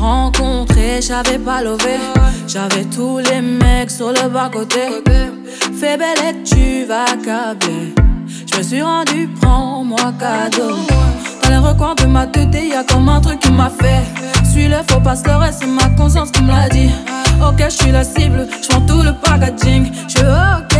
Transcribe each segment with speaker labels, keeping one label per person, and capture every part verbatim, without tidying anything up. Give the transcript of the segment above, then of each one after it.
Speaker 1: rencontré, j'avais pas levé. J'avais tous les mecs sur le bas-côté. Fais belle et tu vas câbler. Je me suis rendu, prends-moi cadeau. Dans les recoins de ma tête, y'a comme un truc qui m'a fait. Suis-le, faut pas se leurrer, c'est ma conscience qui me l'a dit. Ok, je suis la cible, je tout le packaging. Je suis ok.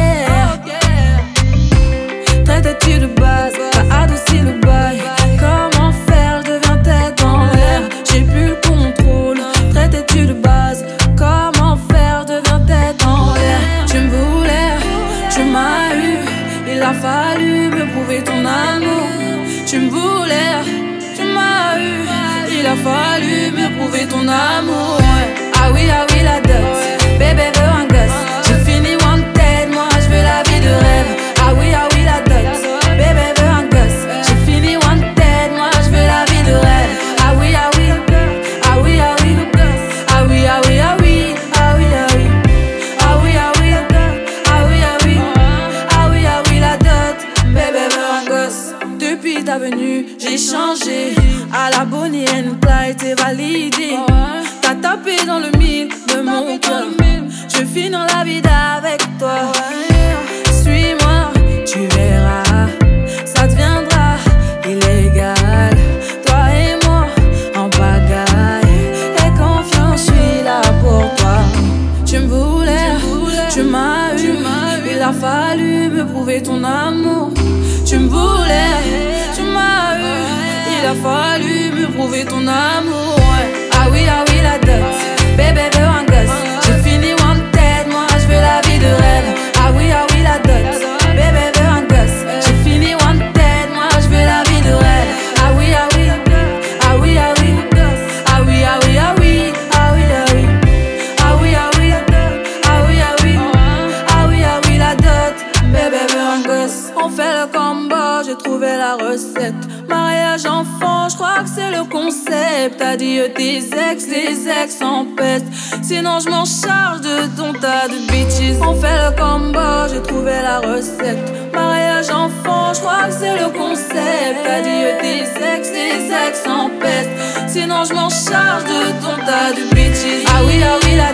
Speaker 1: Traite-tu de base, t'as adouci le bail. Comment faire, je deviens tête en l'air. J'ai plus le contrôle. Traite-tu de base, comment faire, je deviens tête en l'air. Tu me voulais, tu m'as eu. Il a fallu me prouver ton amour. Tu me voulais, tu m'as eu. Il a fallu me prouver ton amour. Ah oui, ah oui, la dot. Bébé veut un gosse. J'ai fini wanted, moi je veux la vie de rêve. Ah oui, ah oui, la dot. Bébé veut un gosse. J'ai fini wanted, moi je veux la vie de rêve. Ah oui, ah oui, ah oui, ah oui, ah oui, ah oui, ah oui, ah oui, ah oui, ah oui, ah oui, ah oui, ah oui, ah oui, ah oui, la dot. Bébé veut un gosse. Depuis ta venue, j'ai changé. À la Bonnie and Clyde, t'es validé. T'as tapé dans le mille de mon cœur. Je finis dans la vie avec toi. Suis-moi, tu verras. Ça deviendra illégal. Toi et moi en pagaille. Et confiance, je suis là pour toi. Tu me voulais, tu m'as eu. Il a fallu me prouver ton amour. Tu me voulais, tu m'as eu. Il a fallu me prouver ton amour. Ah oui, ah oui, la dot. Bébé veut un gosse. J'ai fini wanted, moi je veux la vie de rêve. Ah oui, ah oui, la dot. Bébé veut un gosse. J'ai fini wanted, moi je veux la vie de rêve. Ah oui, ah oui, ah oui, ah oui, ah oui, ah oui, ah oui, ah oui, ah oui, ah oui, ah oui, ah oui, ah oui, ah oui, ah oui, la dot. Bébé veut un gosse. On fait le combo, j'ai trouvé la recette. Mariage enfant, je crois que c'est le concept. Adieu tes ex, les ex en peste. Sinon je m'en charge de ton tas de bitches. On fait le combo, j'ai trouvé la recette. Mariage enfant, je crois que c'est le concept. Adieu tes ex, les ex en peste. Sinon je m'en charge de ton tas de bitches. Ah oui, ah oui, la